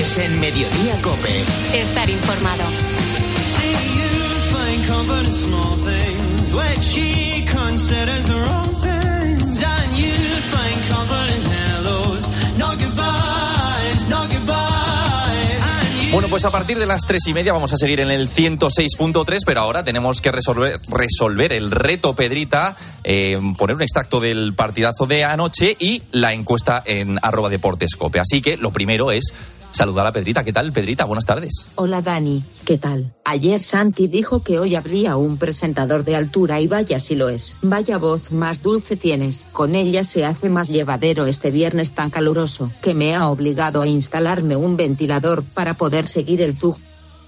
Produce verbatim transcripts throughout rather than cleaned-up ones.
Deportes en Mediodía COPE. Estar informado. Bueno, pues a partir de las tres y media vamos a seguir en el ciento seis punto tres, pero ahora tenemos que resolver, resolver el reto Pedrita, eh, poner un extracto del partidazo de anoche y la encuesta en arroba deportescope. Así que lo primero es saludar a Pedrita. ¿Qué tal, Pedrita? Buenas tardes. Hola, Dani. ¿Qué tal? Ayer Santi dijo que hoy habría un presentador de altura y vaya si lo es. Vaya voz más dulce tienes. Con ella se hace más llevadero este viernes tan caluroso, que me ha obligado a instalarme un ventilador para poder seguir el tour.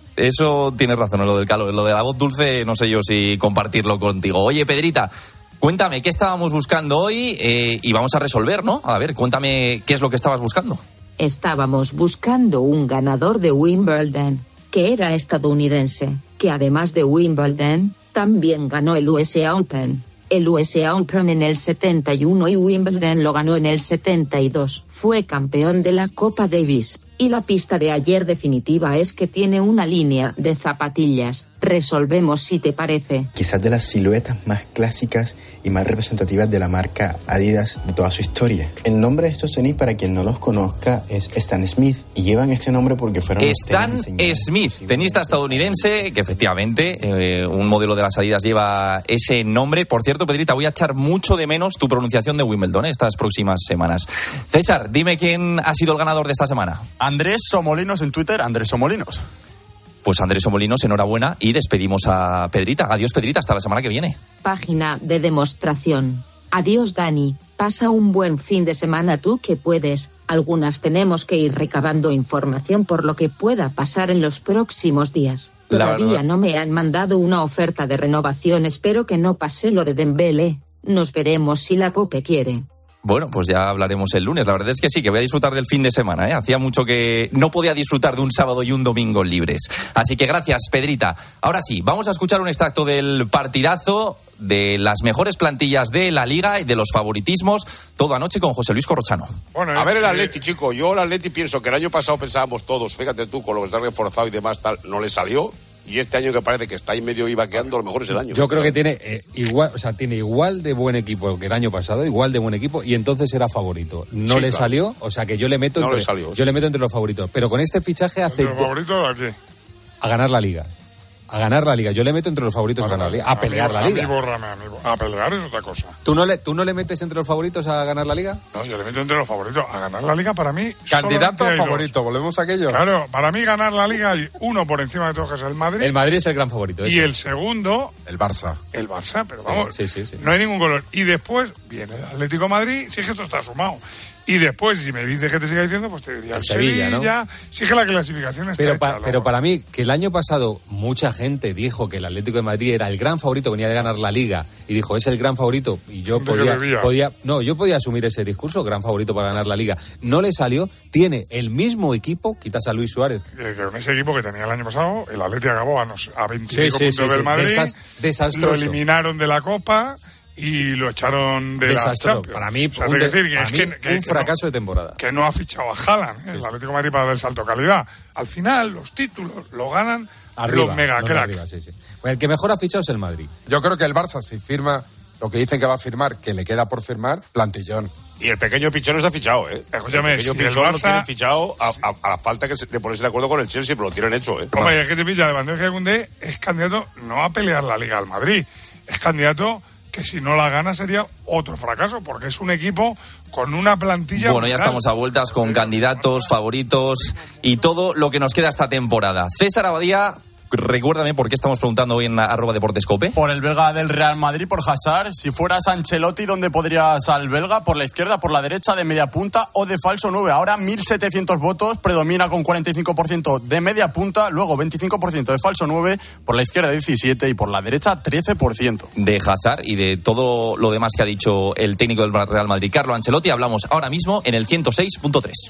Eso tienes razón, lo del calor. Lo de la voz dulce, no sé yo si compartirlo contigo. Oye, Pedrita, cuéntame, ¿qué estábamos buscando hoy? Eh, y vamos a resolver, ¿no? A ver, cuéntame qué es lo que estabas buscando. Estábamos buscando un ganador de Wimbledon, que era estadounidense, que además de Wimbledon, también ganó el U S A Open. El U S A Open en el setenta y uno y Wimbledon lo ganó en el setenta y dos. Fue campeón de la Copa Davis. Y la pista de ayer definitiva es que tiene una línea de zapatillas. Resolvemos si te parece. Quizás de las siluetas más clásicas y más representativas de la marca Adidas de toda su historia. El nombre de estos tenis, para quien no los conozca, es Stan Smith. Y llevan este nombre porque fueron... Stan Smith, tenista estadounidense, que efectivamente eh, un modelo de las Adidas lleva ese nombre. Por cierto, Pedrita, voy a echar mucho de menos tu pronunciación de Wimbledon estas próximas semanas. César, dime quién ha sido el ganador de esta semana. Andrés Somolinos en Twitter, Andrés Somolinos. Pues Andrés Somolinos, enhorabuena y despedimos a Pedrita. Adiós, Pedrita, hasta la semana que viene. Página de demostración. Adiós, Dani. Pasa un buen fin de semana tú que puedes. Algunas tenemos que ir recabando información por lo que pueda pasar en los próximos días. Todavía no me han mandado una oferta de renovación. Espero que no pase lo de Dembélé. Nos veremos si la COPE quiere. Bueno, pues ya hablaremos el lunes. La verdad es que sí, que voy a disfrutar del fin de semana, ¿eh? Hacía mucho que no podía disfrutar de un sábado y un domingo libres. Así que gracias, Pedrita. Ahora sí, vamos a escuchar un extracto del partidazo, de las mejores plantillas de la Liga y de los favoritismos, todo anoche con José Luis Corrochano. Bueno, a ver el Atleti, chico. Yo el Atleti pienso que el año pasado pensábamos todos, fíjate tú, con lo que está reforzado y demás, tal, no le salió. Y este año que parece que está ahí medio y vaqueando, a lo mejor es el año. Yo creo que tiene eh, igual, o sea, tiene igual de buen equipo que el año pasado, igual de buen equipo, y entonces era favorito. No sí, le claro. salió, o sea que yo le meto no entre, le salió, yo sí. le meto entre los favoritos. Pero con este fichaje hace ¿Los favoritos a qué? A ganar la Liga. A ganar la Liga. Yo le meto entre los favoritos a ganar la Liga. A pelear la Liga. A, mí, bórrame, a, mí, a pelear es otra cosa. ¿Tú no, le, ¿Tú no le metes entre los favoritos a ganar la Liga? No, yo le meto entre los favoritos. A ganar la Liga para mí... Candidato a favorito, volvemos a aquello. Claro, para mí ganar la Liga hay uno por encima de todos, que es el Madrid. El Madrid es el gran favorito. Y ese. el segundo... El Barça. El Barça, pero vamos, sí, sí, sí, sí. no hay ningún color. Y después viene el Atlético de Madrid, sí que esto está sumado. Y después, si me dices que te siga diciendo, pues te diría el Sevilla, Sevilla, ¿no? Sí que la clasificación está pero hecha. Pa, pero para mí, que el año pasado mucha gente dijo que el Atlético de Madrid era el gran favorito, venía de ganar la Liga, y dijo, es el gran favorito, y yo podía, podía, no, yo podía asumir ese discurso, gran favorito para ganar la Liga. No le salió, tiene el mismo equipo, quitas a Luis Suárez. Eh, que con ese equipo que tenía el año pasado, el Atlético acabó a, no sé, a veinticinco sí, sí, puntos sí, del Madrid, Desas, desastroso. Lo eliminaron de la Copa... Y lo echaron de Desastro. la Champions. Para mí, o sea, un, decir, que para es mí que, que, un fracaso que no, de temporada. Que no ha fichado a Haaland, ¿eh? El Atlético de Madrid para dar el salto de calidad. Al final, los títulos lo ganan arriba, los mega cracks. Sí, sí. Pues el que mejor ha fichado es el Madrid. Yo creo que el Barça, si firma lo que dicen que va a firmar, que le queda por firmar, plantillón. Y el pequeño Pichón está fichado, ¿eh? Escúchame, el pequeño si Pichón el Barça... lo tienen fichado a, a, a la falta que se, de ponerse de acuerdo con el Chelsea, pero lo tienen hecho, ¿eh? Hombre, es que te pilla, Lewandowski Koundé es candidato no a pelear la Liga al Madrid, es candidato que si no la gana sería otro fracaso, porque es un equipo con una plantilla... Bueno, ya estamos a vueltas con candidatos, favoritos y todo lo que nos queda esta temporada. César Abadía, recuérdame por qué estamos preguntando hoy en arroba deportescope. Por el belga del Real Madrid, por Hazard. Si fueras Ancelotti, ¿dónde podrías al belga? ¿Por la izquierda, por la derecha, de media punta o de falso nueve? Ahora mil setecientos votos, predomina con cuarenta y cinco por ciento de media punta, luego veinticinco por ciento de falso nueve, por la izquierda diecisiete y por la derecha trece por ciento. De Hazard y de todo lo demás que ha dicho el técnico del Real Madrid, Carlo Ancelotti, hablamos ahora mismo en el ciento seis punto tres.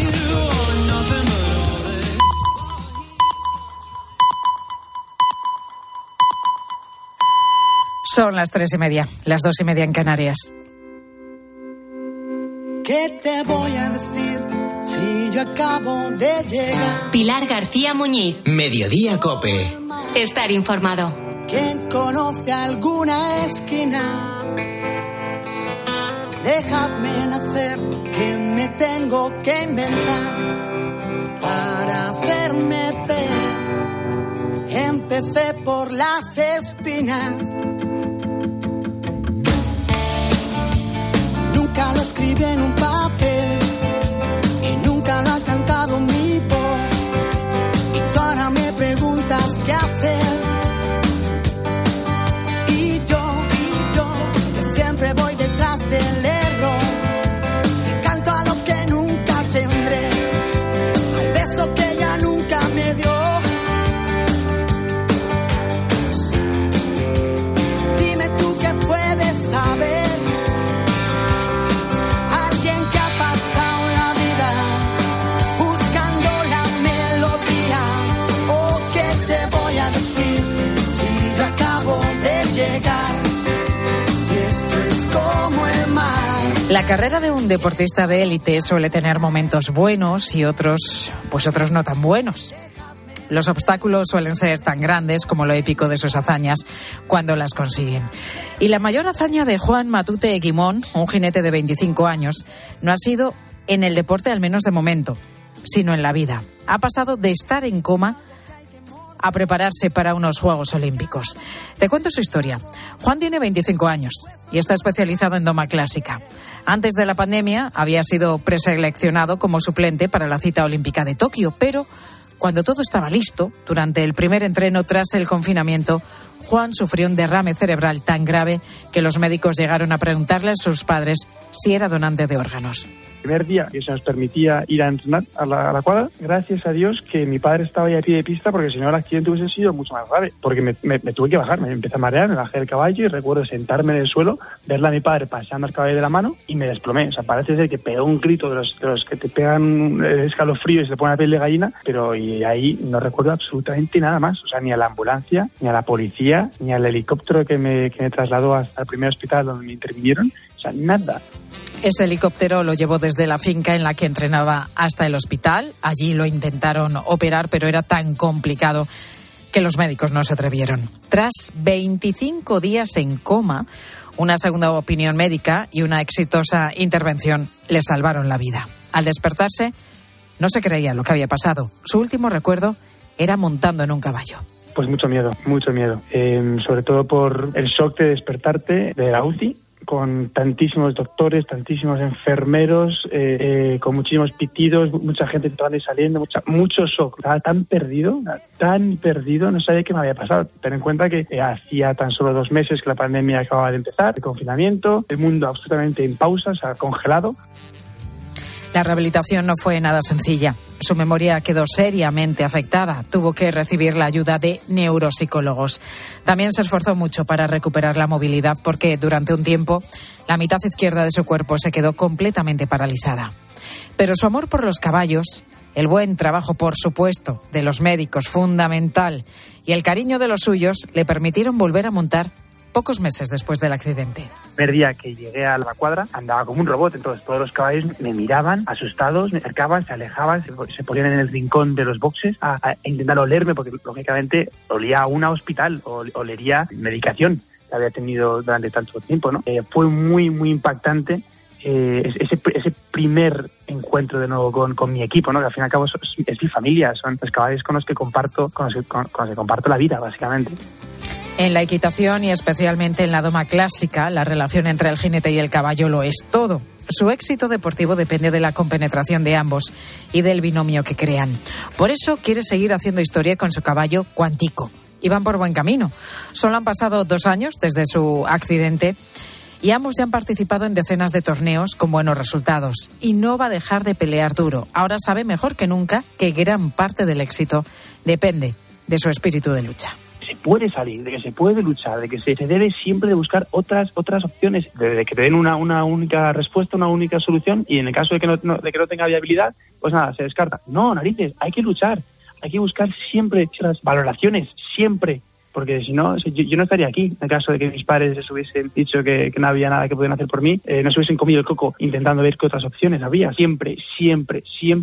Son las tres y media, las dos y media en Canarias. ¿Qué te voy a decir si yo acabo de de llegar. Pilar García Muñiz. Mediodía Cope. Estar informado. ¿Quién conoce alguna esquina? Dejadme nacer, que me tengo que inventar para hacerme ver. Empecé por las espinas. Nunca lo escribí en un papel y nunca lo ha cantado mi voz. Y tú ahora me preguntas qué hacer. Y yo, y yo, que siempre voy detrás del error. Que canto a lo que nunca tendré, al beso que ella nunca me dio. Dime tú qué puedes saber. La carrera de un deportista de élite suele tener momentos buenos y otros, pues otros no tan buenos. Los obstáculos suelen ser tan grandes como lo épico de sus hazañas cuando las consiguen. Y la mayor hazaña de Juan Matute Eguimón, un jinete de veinticinco años, no ha sido en el deporte, al menos de momento, sino en la vida. Ha pasado de estar en coma a prepararse para unos Juegos Olímpicos. Te cuento su historia. Juan tiene veinticinco años y está especializado en doma clásica. Antes de la pandemia había sido preseleccionado como suplente para la cita olímpica de Tokio, pero cuando todo estaba listo, durante el primer entreno tras el confinamiento, Juan sufrió un derrame cerebral tan grave que los médicos llegaron a preguntarle a sus padres si era donante de órganos. El primer día que se nos permitía ir a entrenar a la, a la cuadra, gracias a Dios que mi padre estaba ahí a pie de pista, porque si no el accidente hubiese sido mucho más grave, porque me, me, me tuve que bajar, me empecé a marear, me bajé del caballo y recuerdo sentarme en el suelo, verle a mi padre paseando el caballo de la mano y me desplomé. O sea, parece ser que pegó un grito de los, de los que te pegan el escalofrío y se te pone la piel de gallina, pero y ahí no recuerdo absolutamente nada más. O sea, ni a la ambulancia, ni a la policía, ni al helicóptero que me, que me trasladó hasta el primer hospital donde me intervinieron. O sea, nada. Ese helicóptero lo llevó desde la finca en la que entrenaba hasta el hospital. Allí lo intentaron operar, pero era tan complicado que los médicos no se atrevieron. Tras veinticinco días en coma, una segunda opinión médica y una exitosa intervención le salvaron la vida. Al despertarse, no se creía lo que había pasado. Su último recuerdo era montando en un caballo. Pues mucho miedo, mucho miedo. Eh, sobre todo por el shock de despertarte de la U C I, con tantísimos doctores, tantísimos enfermeros, eh, eh, con muchísimos pitidos, mucha gente entrando y saliendo, mucha, mucho shock. Estaba tan perdido, tan perdido, no sabía qué me había pasado. Ten en cuenta que eh, hacía tan solo dos meses que la pandemia acababa de empezar, el confinamiento, el mundo absolutamente en pausa, o sea, congelado. La rehabilitación no fue nada sencilla. Su memoria quedó seriamente afectada. Tuvo que recibir la ayuda de neuropsicólogos. También se esforzó mucho para recuperar la movilidad porque durante un tiempo la mitad izquierda de su cuerpo se quedó completamente paralizada. Pero su amor por los caballos, el buen trabajo, por supuesto, de los médicos, fundamental, y el cariño de los suyos le permitieron volver a montar pocos meses después del accidente. El primer día que llegué a la cuadra andaba como un robot, entonces todos los caballos me miraban asustados, me acercaban, se alejaban, se, se ponían en el rincón de los boxes a, a intentar olerme, porque lógicamente olía a un hospital, o olería medicación que había tenido durante tanto tiempo, ¿no? Eh, fue muy, muy impactante eh, ese, ese primer encuentro de nuevo con, con mi equipo, ¿no? Que al fin y al cabo es, es mi familia, son los caballos con los que comparto, con los que, con, con los que comparto la vida, básicamente. En la equitación y especialmente en la doma clásica, la relación entre el jinete y el caballo lo es todo. Su éxito deportivo depende de la compenetración de ambos y del binomio que crean. Por eso quiere seguir haciendo historia con su caballo Cuantico. Y van por buen camino. Solo han pasado dos años desde su accidente y ambos ya han participado en decenas de torneos con buenos resultados. Y no va a dejar de pelear duro. Ahora sabe mejor que nunca que gran parte del éxito depende de su espíritu de lucha. Se puede salir, de que se puede luchar, de que se, se debe siempre de buscar otras otras opciones, de, de que te den una, una única respuesta, una única solución, y en el caso de que no, no, de que no tenga viabilidad, pues nada, se descarta. No, narices, hay que luchar, hay que buscar siempre las valoraciones, siempre, porque si no, yo, yo no estaría aquí. En el caso de que mis padres les hubiesen dicho que, que no había nada que pudieran hacer por mí, eh, no se hubiesen comido el coco intentando ver qué otras opciones había. Siempre, siempre, siempre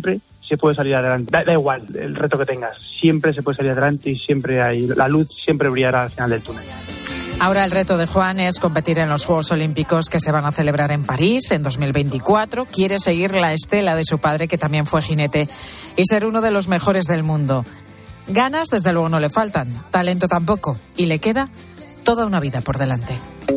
se puede salir adelante. Da, da igual el reto que tengas, siempre se puede salir adelante y siempre hay, la luz siempre brillará al final del túnel. Ahora el reto de Juan es competir en los Juegos Olímpicos que se van a celebrar en París en dos mil veinticuatro. Quiere seguir la estela de su padre, que también fue jinete, y ser uno de los mejores del mundo. Ganas, desde luego, no le faltan. Talento tampoco. Y le queda toda una vida por delante.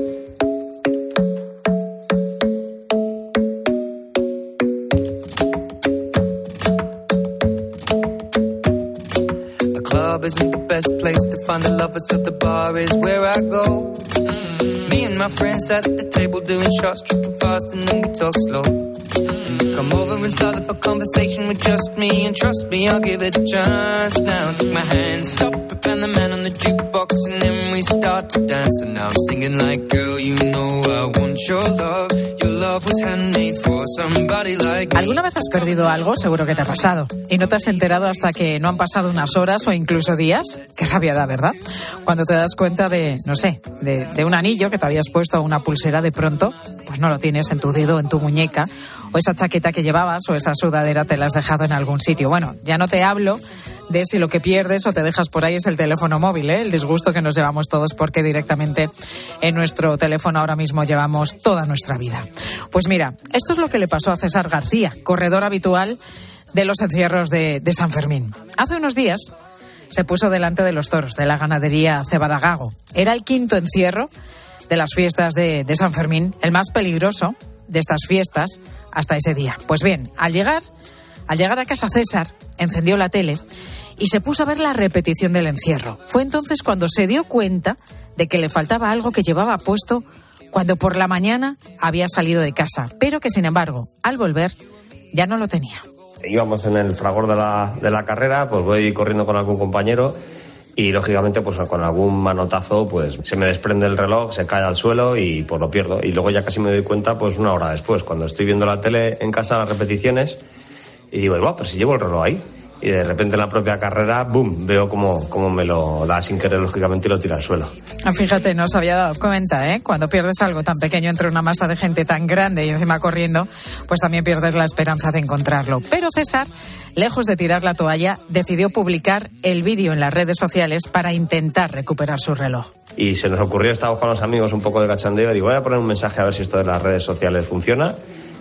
Isn't the best place to find the lovers, so the bar is where I go. Mm-hmm. Me and my friends at the table doing shots, tripping fast and then we talk slow. Mm-hmm. Come over and start up a conversation with just me, and trust me, I'll give it a chance. Now take my hand, stop it, and the man on the jukebox, and then we start to dance. And now I'm singing like, girl, you know I want your love. Your love was handmade for somebody like me. ¿Alguna vez has perdido algo? Seguro que te ha pasado. Y no te has enterado hasta que no han pasado unas horas o incluso días. Qué rabia da, ¿verdad? Cuando te das cuenta de, no sé, de, de un anillo que te habías puesto a una pulsera, de pronto, pues no lo tienes en tu dedo, en tu muñeca, o esa chaqueta que llevabas o esa sudadera te la has dejado en algún sitio. Bueno, ya no te hablo de si lo que pierdes o te dejas por ahí es el teléfono móvil, ¿eh? El disgusto que nos llevamos todos, porque directamente en nuestro teléfono ahora mismo llevamos toda nuestra vida. Pues mira, esto es lo que le pasó a César García, corredor habitual de los encierros de, de San Fermín. Hace unos días se puso delante de los toros de la ganadería Cebadagago. Era el quinto encierro de las fiestas de, de San Fermín, el más peligroso de estas fiestas hasta ese día. Pues bien, al llegar, al llegar a casa César, encendió la tele y se puso a ver la repetición del encierro. Fue entonces cuando se dio cuenta de que le faltaba algo que llevaba puesto cuando por la mañana había salido de casa, pero que sin embargo, al volver, ya no lo tenía. Íbamos en el fragor de la, de la carrera, pues voy corriendo con algún compañero y lógicamente pues con algún manotazo pues se me desprende el reloj, se cae al suelo y pues lo pierdo. Y luego ya casi me doy cuenta pues una hora después, cuando estoy viendo la tele en casa, las repeticiones, y digo, bueno, pues si llevo el reloj ahí. Y de repente en la propia carrera, boom, veo como, como me lo da sin querer, lógicamente, y lo tira al suelo. Fíjate, no os había dado cuenta, ¿eh? Cuando pierdes algo tan pequeño entre una masa de gente tan grande y encima corriendo, pues también pierdes la esperanza de encontrarlo. Pero César, lejos de tirar la toalla, decidió publicar el vídeo en las redes sociales para intentar recuperar su reloj. Y se nos ocurrió, estábamos con los amigos un poco de cachondeo, y digo, voy a poner un mensaje a ver si esto de las redes sociales funciona.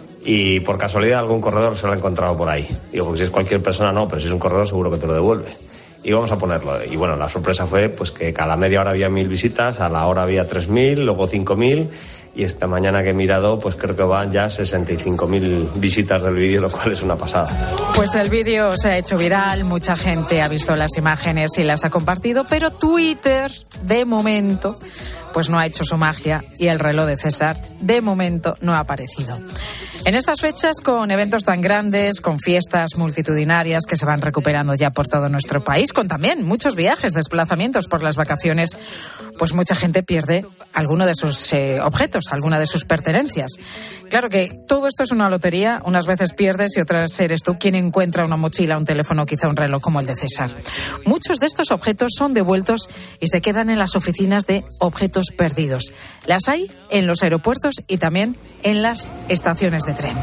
Y por casualidad algún corredor se lo ha encontrado por ahí. Digo, porque si es cualquier persona no, pero si es un corredor seguro que te lo devuelve. Y vamos a ponerlo. Y bueno, la sorpresa fue pues que cada media hora había mil visitas, a la hora había tres mil, luego cinco mil, y esta mañana que he mirado, pues creo que van ya sesenta y cinco mil visitas del vídeo, lo cual es una pasada. Pues el vídeo se ha hecho viral, mucha gente ha visto las imágenes y las ha compartido, pero Twitter, de momento, pues no ha hecho su magia y el reloj de César, de momento, no ha aparecido. En estas fechas, con eventos tan grandes, con fiestas multitudinarias que se van recuperando ya por todo nuestro país, con también muchos viajes, desplazamientos por las vacaciones, pues mucha gente pierde alguno de sus eh, objetos, alguna de sus pertenencias. Claro que todo esto es una lotería, unas veces pierdes y otras eres tú quien encuentra una mochila, un teléfono, quizá un reloj como el de César. Muchos de estos objetos son devueltos y se quedan en las oficinas de objetos perdidos. Las hay en los aeropuertos y también en las estaciones de tren.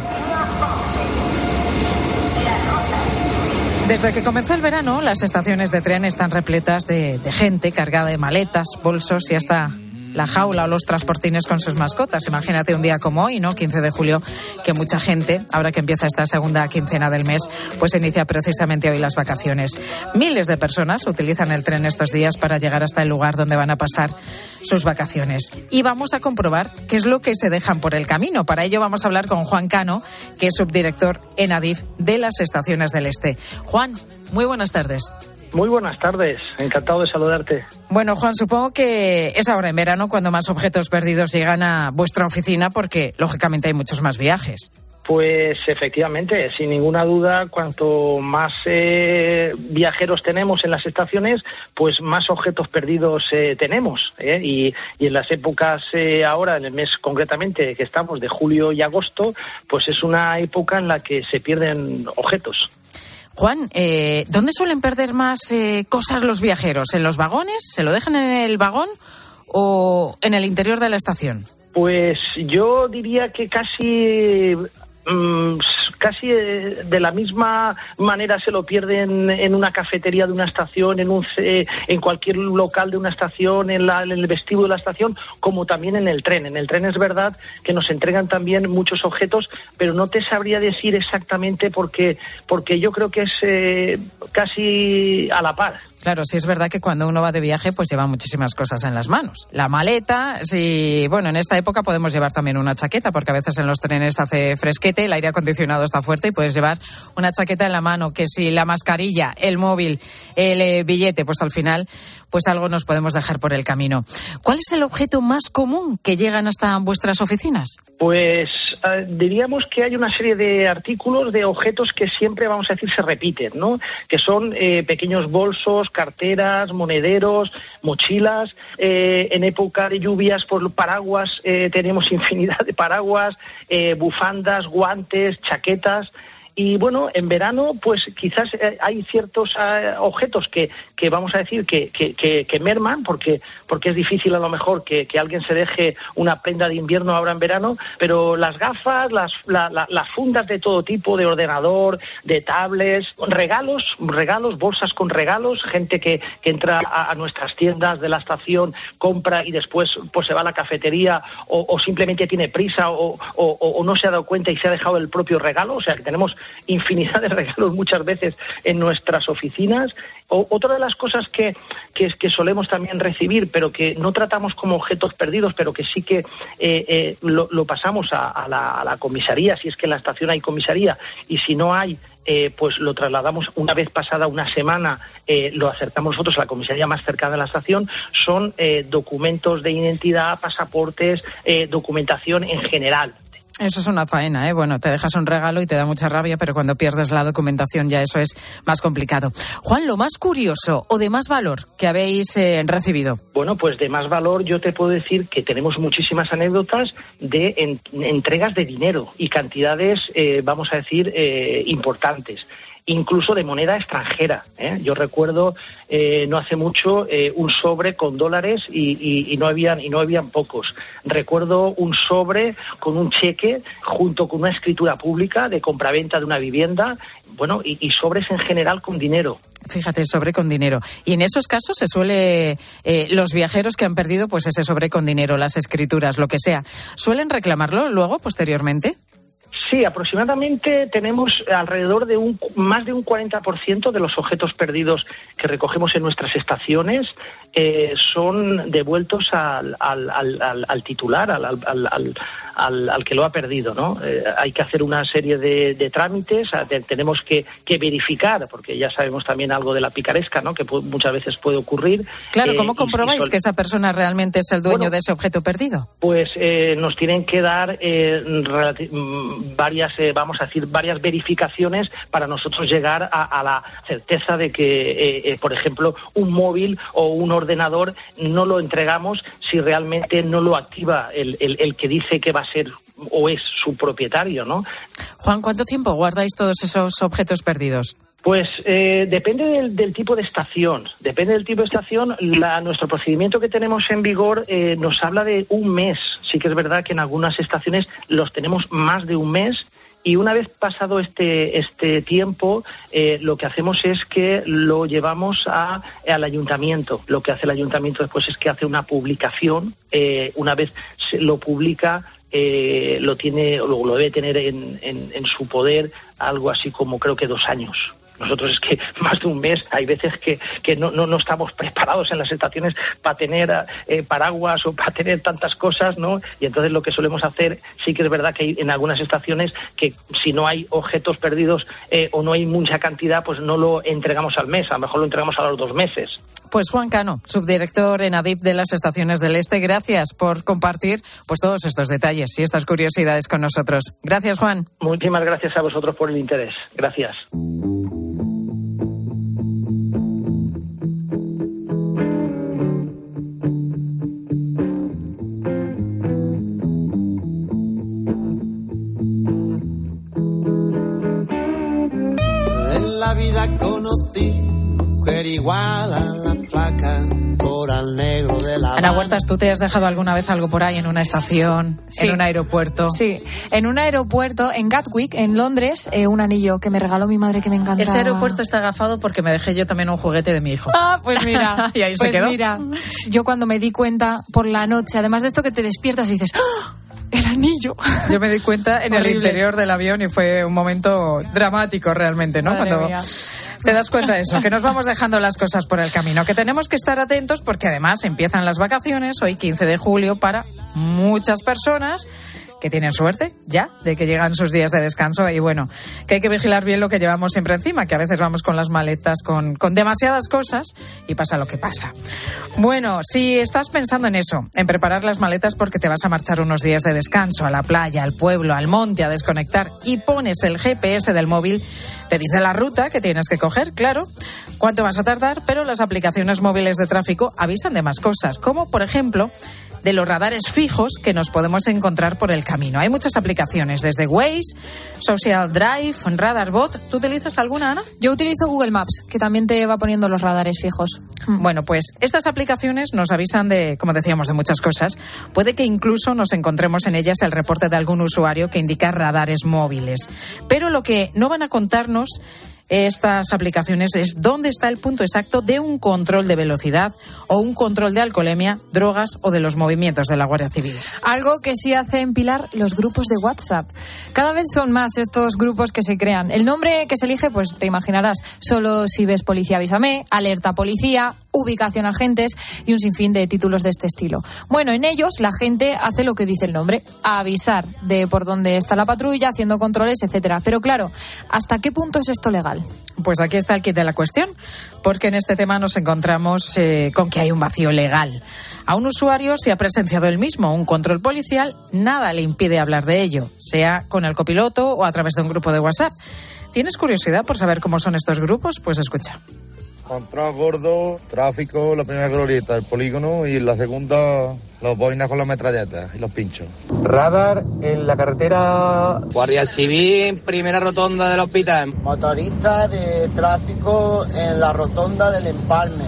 Desde que comenzó el verano, las estaciones de tren están repletas de, de gente cargada de maletas, bolsos y hasta la jaula o los transportines con sus mascotas. Imagínate un día como hoy, ¿no? quince de julio, que mucha gente, ahora que empieza esta segunda quincena del mes, pues inicia precisamente hoy las vacaciones. Miles de personas utilizan el tren estos días para llegar hasta el lugar donde van a pasar sus vacaciones. Y vamos a comprobar qué es lo que se dejan por el camino. Para ello vamos a hablar con Juan Cano, que es subdirector en Adif de las Estaciones del Este. Juan, muy buenas tardes. Muy buenas tardes, encantado de saludarte. Bueno, Juan, supongo que es ahora en verano cuando más objetos perdidos llegan a vuestra oficina porque, lógicamente, hay muchos más viajes. Pues efectivamente, sin ninguna duda, cuanto más eh, viajeros tenemos en las estaciones, pues más objetos perdidos eh, tenemos. ¿eh? Y, y en las épocas eh, ahora, en el mes concretamente que estamos, de julio y agosto, pues es una época en la que se pierden objetos. Juan, eh, ¿dónde suelen perder más eh, cosas los viajeros? ¿En los vagones? ¿Se lo dejan en el vagón o en el interior de la estación? Pues yo diría que casi mmm, casi de la misma manera se lo pierden en una cafetería de una estación, en un en cualquier local de una estación, en, la, en el vestíbulo de la estación, como también en el tren. En el tren es verdad que nos entregan también muchos objetos, pero no te sabría decir exactamente porque, porque yo creo que es eh, casi a la par. Claro, sí es verdad que cuando uno va de viaje pues lleva muchísimas cosas en las manos. La maleta, sí, bueno, en esta época podemos llevar también una chaqueta porque a veces en los trenes hace fresquete, el aire acondicionado está fuerte y puedes llevar una chaqueta en la mano, que si la mascarilla, el móvil, el eh, billete, pues al final pues algo nos podemos dejar por el camino. ¿Cuál es el objeto más común que llegan hasta vuestras oficinas? Pues eh, diríamos que hay una serie de artículos, de objetos que siempre, vamos a decir, se repiten, ¿no? Que son eh, pequeños bolsos, carteras, monederos, mochilas. Eh, en época de lluvias, por paraguas, eh, tenemos infinidad de paraguas, eh, bufandas, guantes, chaquetas. Y bueno, en verano, pues quizás eh, hay ciertos eh, objetos que, que vamos a decir que, que, que, que merman, porque, porque es difícil a lo mejor que, que alguien se deje una prenda de invierno ahora en verano, pero las gafas, las, la, la, las fundas de todo tipo, de ordenador, de tablets, regalos, regalos, bolsas con regalos, gente que, que entra a, a nuestras tiendas de la estación, compra y después pues se va a la cafetería o, o simplemente tiene prisa o, o, o no se ha dado cuenta y se ha dejado el propio regalo, o sea que tenemos infinidad de regalos muchas veces en nuestras oficinas. O, otra de las cosas que, que, que solemos también recibir, pero que no tratamos como objetos perdidos, pero que sí que eh, eh, lo, lo pasamos a, a, la, a la comisaría, si es que en la estación hay comisaría, y si no hay, eh, pues lo trasladamos una vez pasada una semana, eh, lo acercamos nosotros a la comisaría más cercana de la estación, son eh, documentos de identidad, pasaportes, eh, documentación en general. Eso es una faena, ¿eh? Bueno, te dejas un regalo y te da mucha rabia, pero cuando pierdes la documentación ya eso es más complicado. Juan, lo más curioso o de más valor que habéis eh, recibido. Bueno, pues de más valor yo te puedo decir que tenemos muchísimas anécdotas de en, entregas de dinero y cantidades, eh, vamos a decir, eh, importantes. Incluso de moneda extranjera, ¿eh? Yo recuerdo eh, no hace mucho eh, un sobre con dólares y, y, y no habían y no habían pocos. Recuerdo un sobre con un cheque junto con una escritura pública de compraventa de una vivienda, bueno, y, y sobres en general con dinero. Fíjate, sobre con dinero. Y en esos casos se suele, eh, los viajeros que han perdido pues ese sobre con dinero, las escrituras, lo que sea, ¿suelen reclamarlo luego, posteriormente? Sí, aproximadamente tenemos alrededor de un más de un cuarenta por ciento de los objetos perdidos que recogemos en nuestras estaciones eh, son devueltos al, al, al, al titular, al, al, al, al, al que lo ha perdido, ¿no? Eh, hay que hacer una serie de, de trámites, de, tenemos que, que verificar, porque ya sabemos también algo de la picaresca, ¿no? Que pu- muchas veces puede ocurrir. Claro, ¿cómo eh, comprobáis sol- que esa persona realmente es el dueño bueno, de ese objeto perdido? Pues eh, nos tienen que dar eh, relati- varias, eh, vamos a decir, varias verificaciones para nosotros llegar a, a la certeza de que, eh, eh, por ejemplo, un móvil o un ordenador no lo entregamos si realmente no lo activa el, el, el que dice que va a ser o es su propietario, ¿no? Juan, ¿cuánto tiempo guardáis todos esos objetos perdidos? Pues eh, depende del, del tipo de estación. Depende del tipo de estación. La, nuestro procedimiento que tenemos en vigor eh, nos habla de un mes. Sí que es verdad que en algunas estaciones los tenemos más de un mes. Y una vez pasado este este tiempo, eh, lo que hacemos es que lo llevamos a, al ayuntamiento. Lo que hace el ayuntamiento después es que hace una publicación. Eh, una vez se lo publica, eh, lo tiene, lo, lo debe tener en, en, en su poder algo así como creo que dos años. Nosotros es que más de un mes, hay veces que, que no, no, no estamos preparados en las estaciones para tener eh, paraguas o para tener tantas cosas, ¿no? Y entonces lo que solemos hacer, sí que es verdad que hay en algunas estaciones que si no hay objetos perdidos eh, o no hay mucha cantidad, pues no lo entregamos al mes, a lo mejor lo entregamos a los dos meses. Pues Juan Cano, subdirector en ADIF de las Estaciones del Este, gracias por compartir pues todos estos detalles y estas curiosidades con nosotros. Gracias, Juan. Muchísimas gracias a vosotros por el interés. Gracias. En la vida conocí mujer igual a la flaca, coral negro de la... La Huertas, ¿tú te has dejado alguna vez algo por ahí en una estación, sí. en un aeropuerto? Sí, en un aeropuerto, en Gatwick, en Londres, eh, un anillo que me regaló mi madre que me encantaba. Ese aeropuerto está agafado porque me dejé yo también un juguete de mi hijo. Ah, pues mira. Y ahí pues se quedó. Mira, yo cuando me di cuenta por la noche, además de esto que te despiertas y dices, ¡ah! El anillo. Yo me di cuenta en Horrible. el interior del avión y fue un momento dramático realmente, ¿no? Madre Cuando mía. te das cuenta de eso, que nos vamos dejando las cosas por el camino, que tenemos que estar atentos porque además empiezan las vacaciones, hoy quince de julio, para muchas personas que tienen suerte ya de que llegan sus días de descanso y bueno, que hay que vigilar bien lo que llevamos siempre encima, que a veces vamos con las maletas con, con demasiadas cosas y pasa lo que pasa. Bueno, si estás pensando en eso, en preparar las maletas porque te vas a marchar unos días de descanso a la playa, al pueblo, al monte, a desconectar y pones el G P S del móvil, te dice la ruta que tienes que coger, claro, cuánto vas a tardar, pero las aplicaciones móviles de tráfico avisan de más cosas, como por ejemplo de los radares fijos que nos podemos encontrar por el camino. Hay muchas aplicaciones, desde Waze, Social Drive, Radarbot. ¿Tú utilizas alguna, Ana? Yo utilizo Google Maps, que también te va poniendo los radares fijos. Bueno, pues estas aplicaciones nos avisan de, como decíamos, de muchas cosas. Puede que incluso nos encontremos en ellas el reporte de algún usuario que indica radares móviles. Pero lo que no van a contarnos estas aplicaciones es dónde está el punto exacto de un control de velocidad o un control de alcoholemia, drogas o de los movimientos de la Guardia Civil. Algo que sí hace en Pilar los grupos de WhatsApp. Cada vez son más estos grupos que se crean. El nombre que se elige, pues te imaginarás, solo si ves policía avísame, alerta policía, ubicación agentes y un sinfín de títulos de este estilo. Bueno, en ellos la gente hace lo que dice el nombre, avisar de por dónde está la patrulla, haciendo controles, etcétera. Pero claro, ¿hasta qué punto es esto legal? Pues aquí está el kit de la cuestión, porque en este tema nos encontramos eh, con que hay un vacío legal. A un usuario, si ha presenciado él mismo un control policial, nada le impide hablar de ello, sea con el copiloto o a través de un grupo de WhatsApp. ¿Tienes curiosidad por saber cómo son estos grupos? Pues escucha. Control gordo, tráfico, la primera glorieta, el polígono y la segunda, los boinas con las metralletas y los pinchos. Radar en la carretera. Guardia Civil, primera rotonda del hospital. Motorista de tráfico en la rotonda del Empalme.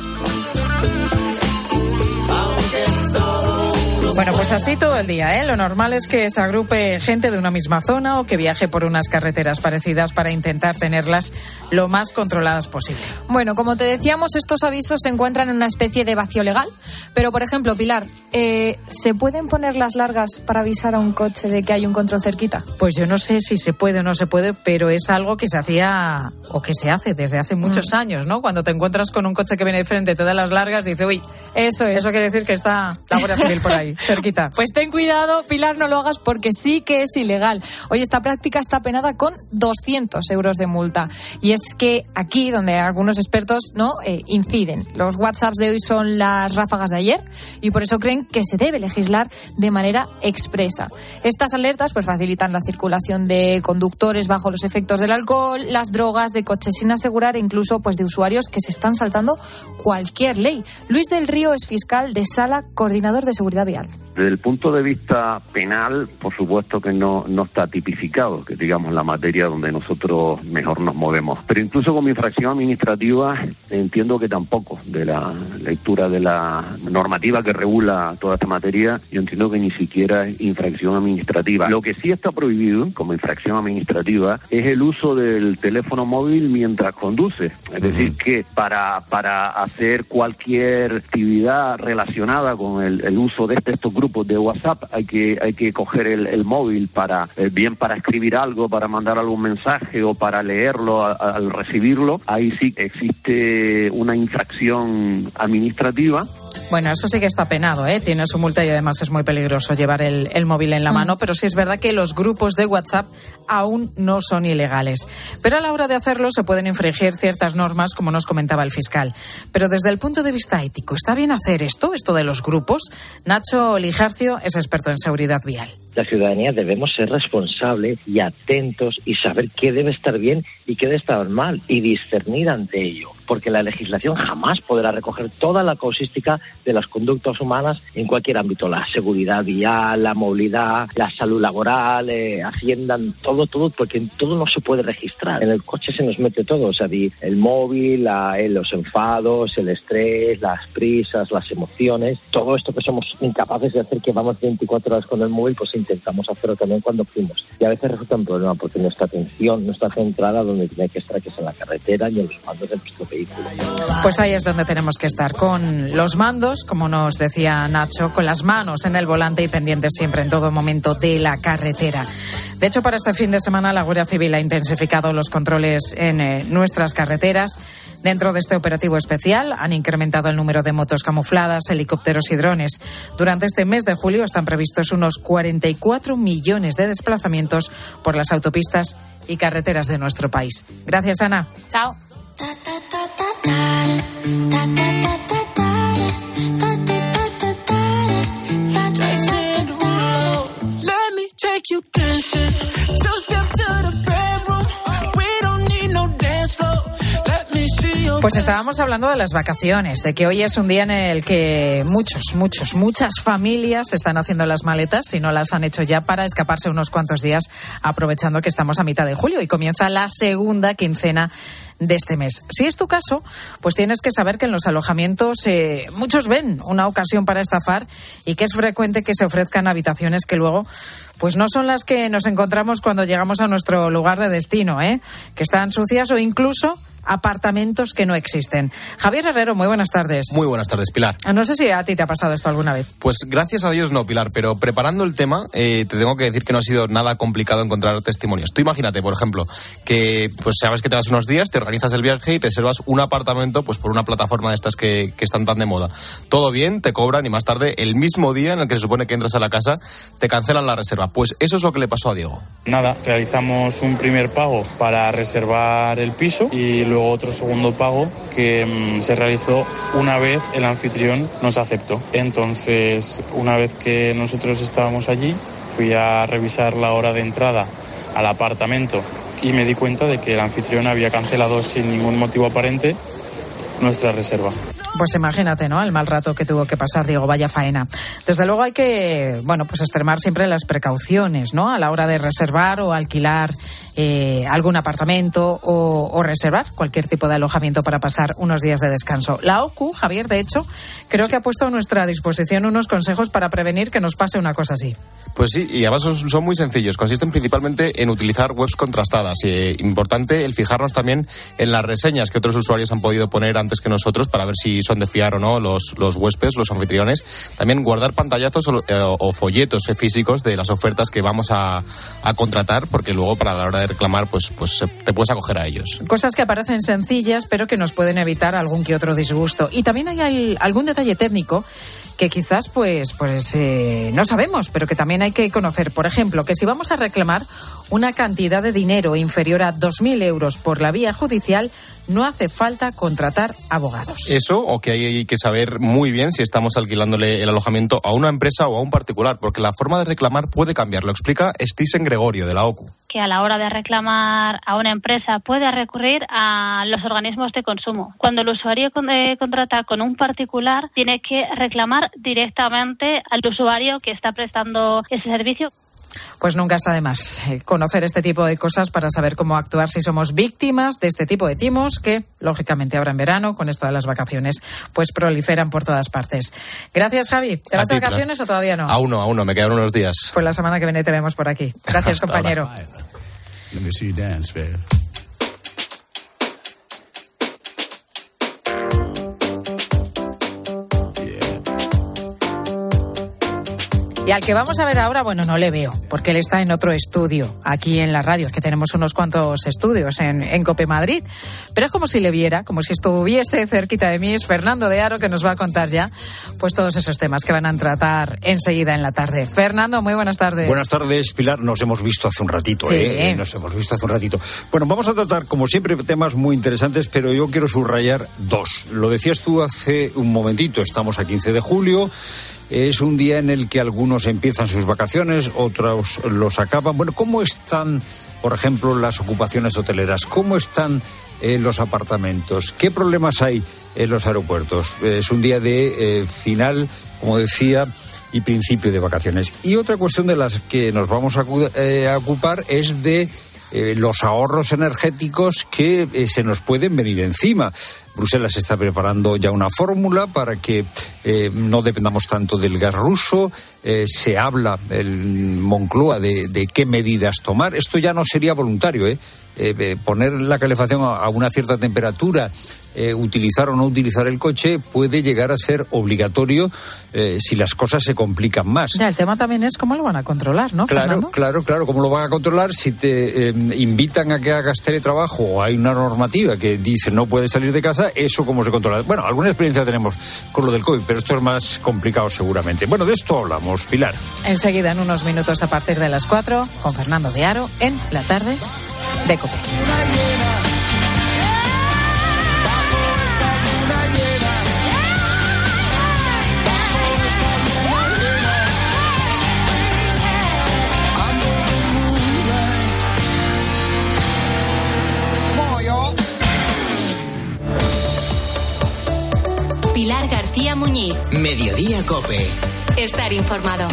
Bueno, pues así todo el día, ¿eh? Lo normal es que se agrupe gente de una misma zona o que viaje por unas carreteras parecidas para intentar tenerlas lo más controladas posible. Bueno, como te decíamos, estos avisos se encuentran en una especie de vacío legal. Pero, por ejemplo, Pilar, eh, ¿se pueden poner las largas para avisar a un coche de que hay un control cerquita? Pues yo no sé si se puede o no se puede, pero es algo que se hacía o que se hace desde hace muchos mm. años, ¿no? Cuando te encuentras con un coche que viene de frente, te da las largas, dice, uy, eso es. Eso quiere decir que está la Guardia Civil por ahí, cerquita. Pues ten cuidado, Pilar, no lo hagas porque sí que es ilegal. Oye, esta práctica está penada con doscientos euros de multa. Y es que aquí, donde algunos expertos no eh, inciden, los WhatsApps de hoy son las ráfagas de ayer y por eso creen que se debe legislar de manera expresa. Estas alertas pues facilitan la circulación de conductores bajo los efectos del alcohol, las drogas, de coches sin asegurar e incluso pues de usuarios que se están saltando cualquier ley. Luis del Río es fiscal de Sala, coordinador de seguridad vial. Desde el punto de vista penal, por supuesto que no, no está tipificado, que digamos la materia donde nosotros mejor nos movemos. Pero incluso como infracción administrativa entiendo que tampoco, de la lectura de la normativa que regula toda esta materia, yo entiendo que ni siquiera es infracción administrativa. Lo que sí está prohibido como infracción administrativa es el uso del teléfono móvil mientras conduce. Es decir, que para, para hacer cualquier actividad relacionada con el, el uso de este, estos grupos de WhatsApp hay que hay que coger el, el móvil para eh, bien para escribir algo, para mandar algún mensaje o para leerlo a, a, al recibirlo. Ahí sí existe una infracción administrativa. Bueno, eso sí que está penado, ¿eh? Tiene su multa y además es muy peligroso llevar el, el móvil en la mm. mano, pero sí es verdad que los grupos de WhatsApp aún no son ilegales. Pero a la hora de hacerlo se pueden infringir ciertas normas, como nos comentaba el fiscal. Pero desde el punto de vista ético, ¿está bien hacer esto, esto de los grupos? Nacho Lijarcio es experto en seguridad vial. la ciudadanía debemos ser responsables y atentos y saber qué debe estar bien y qué debe estar mal y discernir ante ello, porque la legislación jamás podrá recoger toda la causística de las conductas humanas en cualquier ámbito, la seguridad vial, la movilidad, la salud laboral, eh, Hacienda, todo, todo, porque en todo no se puede registrar. En el coche se nos mete todo, o sea, el móvil, la, los enfados, el estrés, las prisas, las emociones, todo esto que somos incapaces de hacer, que vamos veinticuatro horas con el móvil, pues intentamos hacerlo también cuando fuimos. Y a veces resulta un problema porque nuestra atención no está centrada donde tiene que estar, que es en la carretera y en los mandos de nuestro vehículo. Pues ahí es donde tenemos que estar, con los mandos, como nos decía Nacho, con las manos en el volante y pendientes siempre en todo momento de la carretera. De hecho, para este fin de semana la Guardia Civil ha intensificado los controles en eh, nuestras carreteras. Dentro de este operativo especial han incrementado el número de motos camufladas, helicópteros y drones. Durante este mes de julio están previstos unos cuarenta y cuatro millones de desplazamientos por las autopistas y carreteras de nuestro país. Gracias, Ana. Chao. Pues estábamos hablando de las vacaciones, de que hoy es un día en el que muchos, muchos, muchas familias están haciendo las maletas, si no las han hecho ya, para escaparse unos cuantos días, aprovechando que estamos a mitad de julio y comienza la segunda quincena de este mes. Si es tu caso, pues tienes que saber que en los alojamientos eh, muchos ven una ocasión para estafar y que es frecuente que se ofrezcan habitaciones que luego pues no son las que nos encontramos cuando llegamos a nuestro lugar de destino, ¿eh? Que están sucias o incluso apartamentos que no existen. Javier Herrero, muy buenas tardes. Muy buenas tardes, Pilar. No sé si a ti te ha pasado esto alguna vez. Pues gracias a Dios no, Pilar, pero preparando el tema eh, te tengo que decir que no ha sido nada complicado encontrar testimonios. Tú imagínate, por ejemplo, que pues sabes que te vas unos días, te organizas el viaje y reservas un apartamento pues por una plataforma de estas que, que están tan de moda. Todo bien, te cobran y más tarde, el mismo día en el que se supone que entras a la casa, te cancelan la reserva. Pues eso es lo que le pasó a Diego. Nada, realizamos un primer pago para reservar el piso y luego otro segundo pago que mmm, se realizó una vez el anfitrión nos aceptó. Entonces, una vez que nosotros estábamos allí, fui a revisar la hora de entrada al apartamento y me di cuenta de que el anfitrión había cancelado sin ningún motivo aparente nuestra reserva. Pues imagínate, ¿no? El mal rato que tuvo que pasar, Diego, vaya faena. Desde luego hay que, bueno, pues extremar siempre las precauciones, ¿no? A la hora de reservar o alquilar eh, algún apartamento o, o reservar cualquier tipo de alojamiento para pasar unos días de descanso. La O C U, Javier, de hecho, creo que ha puesto a nuestra disposición unos consejos para prevenir que nos pase una cosa así. Pues sí, y además son, son muy sencillos. Consisten principalmente en utilizar webs contrastadas. Y, eh, importante el fijarnos también en las reseñas que otros usuarios han podido poner antes que nosotros para ver si son de fiar o no los, los huéspedes, los anfitriones. También guardar pantallazos o, eh, o folletos físicos de las ofertas que vamos a, a contratar, porque luego para la hora de reclamar pues, pues te puedes acoger a ellos. Cosas que aparecen sencillas pero que nos pueden evitar algún que otro disgusto. Y también hay el, algún detalle técnico que quizás pues, pues eh, no sabemos, pero que también hay que conocer. Por ejemplo, que si vamos a reclamar una cantidad de dinero inferior a dos mil euros por la vía judicial, no hace falta contratar abogados. Eso, o que hay que saber muy bien si estamos alquilándole el alojamiento a una empresa o a un particular, porque la forma de reclamar puede cambiar. Lo explica Stisen Gregorio, de la O C U. Que a la hora de reclamar a una empresa puede recurrir a los organismos de consumo. Cuando el usuario contrata con un particular, tiene que reclamar directamente al usuario que está prestando ese servicio. Pues nunca está de más conocer este tipo de cosas para saber cómo actuar si somos víctimas de este tipo de timos que, lógicamente, ahora en verano, con esto de las vacaciones, pues proliferan por todas partes. Gracias, Javi. ¿Te vas de vacaciones o todavía no? Aún no, aún no, me quedan unos días. Pues la semana que viene te vemos por aquí. Gracias, compañero. Let me see you dance, babe. Y al que vamos a ver ahora, bueno, no le veo, porque él está en otro estudio, aquí en la radio. Es que tenemos unos cuantos estudios en, en COPE Madrid. Pero es como si le viera, como si estuviese cerquita de mí. Es Fernando de Aro, que nos va a contar ya pues todos esos temas que van a tratar enseguida en la tarde. Fernando, muy buenas tardes. Buenas tardes, Pilar. Nos hemos visto hace un ratito, sí. ¿eh? Nos hemos visto hace un ratito. Bueno, vamos a tratar, como siempre, temas muy interesantes, pero yo quiero subrayar dos. Lo decías tú hace un momentito, estamos a quince de julio. es un día en el que algunos empiezan sus vacaciones, otros los acaban. Bueno, ¿cómo están, por ejemplo, las ocupaciones hoteleras? ¿Cómo están eh, los apartamentos? ¿Qué problemas hay en los aeropuertos? Es un día de eh, final, como decía, y principio de vacaciones. Y otra cuestión de las que nos vamos a, eh, a ocupar es de eh, los ahorros energéticos que eh, se nos pueden venir encima. Bruselas está preparando ya una fórmula para que eh, no dependamos tanto del gas ruso. Eh, se habla en Moncloa de, de qué medidas tomar. Esto ya no sería voluntario, ¿eh? Eh, poner la calefacción a, a una cierta temperatura, eh, utilizar o no utilizar el coche, puede llegar a ser obligatorio eh, si las cosas se complican más. Ya, el tema también es cómo lo van a controlar, ¿no, Claro, Fernando? claro, claro, cómo lo van a controlar si te eh, invitan a que hagas teletrabajo o hay una normativa que dice no puedes salir de casa, eso cómo se controla. Bueno, alguna experiencia tenemos con lo del COVID, pero esto es más complicado seguramente. Bueno, de esto hablamos, Pilar. Enseguida, en unos minutos a partir de las cuatro, con Fernando de Aro en La Tarde de COPE. Pilar García Muñiz. Mediodía COPE. Estar informado.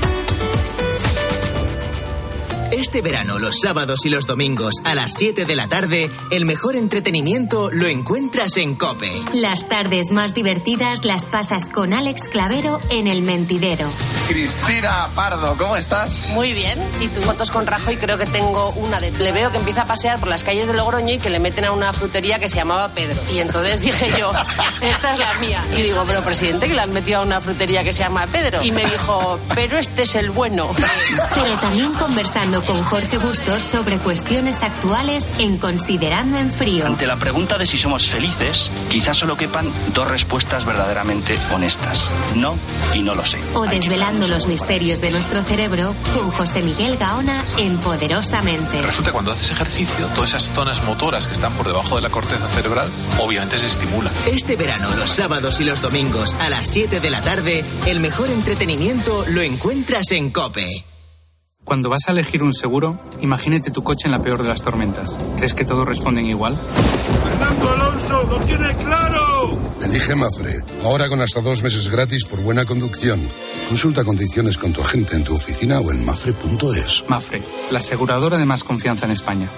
Este verano, los sábados y los domingos a las siete de la tarde, el mejor entretenimiento lo encuentras en COPE. Las tardes más divertidas las pasas con Alex Clavero en El Mentidero. Cristina Pardo, ¿cómo estás? Muy bien. Y tus fotos con Rajoy creo que tengo una de... Le veo que empieza a pasear por las calles de Logroño y que le meten a una frutería que se llamaba Pedro. Y entonces dije yo, esta es la mía. Y digo, pero presidente, que le han metido a una frutería que se llama Pedro. Y me dijo, pero este es el bueno. Pero también conversando con Jorge Bustos sobre cuestiones actuales en Considerando en Frío. Ante la pregunta de si somos felices, quizás solo quepan dos respuestas verdaderamente honestas. No y no lo sé. O desvelando los misterios de nuestro cerebro con José Miguel Gaona en Poderosamente. Resulta que cuando haces ejercicio, todas esas zonas motoras que están por debajo de la corteza cerebral, obviamente se estimulan. Este verano, los sábados y los domingos a las siete de la tarde, el mejor entretenimiento lo encuentras en COPE. Cuando vas a elegir un seguro, imagínate tu coche en la peor de las tormentas. ¿Crees que todos responden igual? ¡Fernando Alonso, lo tiene claro! Elige Mafre, ahora con hasta dos meses gratis por buena conducción. Consulta condiciones con tu agente en tu oficina o en mafre punto es. Mafre, la aseguradora de más confianza en España.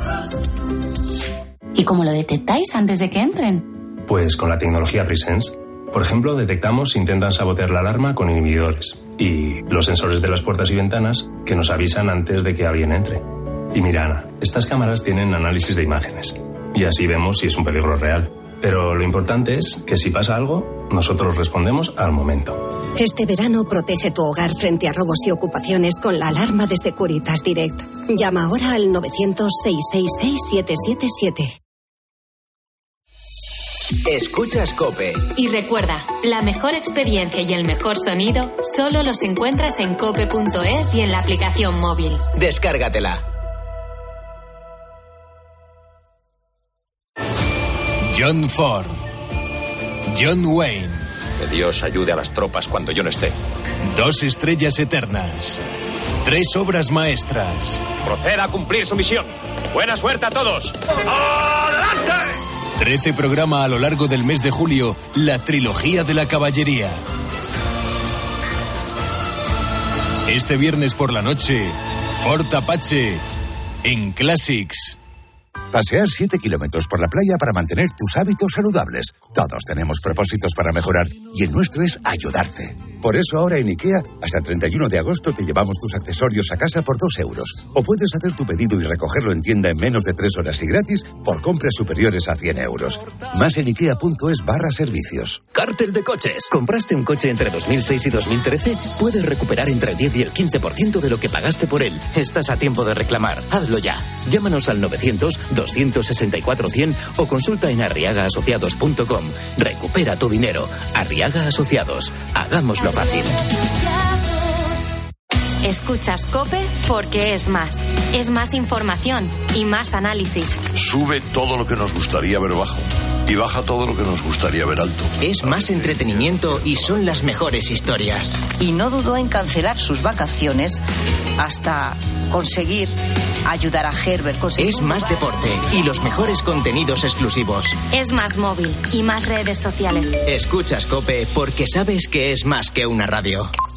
¿Y cómo lo detectáis antes de que entren? Pues con la tecnología Presence. Por ejemplo, detectamos si intentan sabotear la alarma con inhibidores y los sensores de las puertas y ventanas que nos avisan antes de que alguien entre. Y mira, Ana, estas cámaras tienen análisis de imágenes y así vemos si es un peligro real. Pero lo importante es que si pasa algo, nosotros respondemos al momento. Este verano protege tu hogar frente a robos y ocupaciones con la alarma de Securitas Direct. Llama ahora al novecientos, seiscientos sesenta y seis, siete siete siete. Escuchas COPE. Y recuerda, la mejor experiencia y el mejor sonido solo los encuentras en cope punto es y en la aplicación móvil. Descárgatela. John Ford. John Wayne. Que Dios ayude a las tropas cuando yo no esté. Dos estrellas eternas. Tres obras maestras. Proceda a cumplir su misión. Buena suerte a todos. ¡Adelante! Trece programa a lo largo del mes de julio, la trilogía de la caballería. Este viernes por la noche, Ford Apache en Classics. Pasear siete kilómetros por la playa para mantener tus hábitos saludables. Todos tenemos propósitos para mejorar y el nuestro es ayudarte. Por eso ahora en IKEA, hasta el treinta y uno de agosto te llevamos tus accesorios a casa por dos euros. O puedes hacer tu pedido y recogerlo en tienda en menos de tres horas y gratis por compras superiores a cien euros. Más en ikea punto es barra servicios. Cártel de coches. ¿Compraste un coche entre dos mil seis y dos mil trece? Puedes recuperar entre el diez y el quince por ciento de lo que pagaste por él. Estás a tiempo de reclamar. Hazlo ya. Llámanos al novecientos, doscientos sesenta y cuatro, cien o consulta en arriaga asociados punto com. Recupera tu dinero. Arriaga Asociados. Hagámoslo fácil. Escuchas COPE porque es más. Es más información y más análisis. Sube todo lo que nos gustaría ver bajo. y baja todo lo que nos gustaría ver alto. Es más entretenimiento y son las mejores historias. Y no dudó en cancelar sus vacaciones hasta conseguir ayudar a Herbert. Es más deporte y los mejores contenidos exclusivos. Es más móvil y más redes sociales. Escuchas COPE porque sabes que es más que una radio.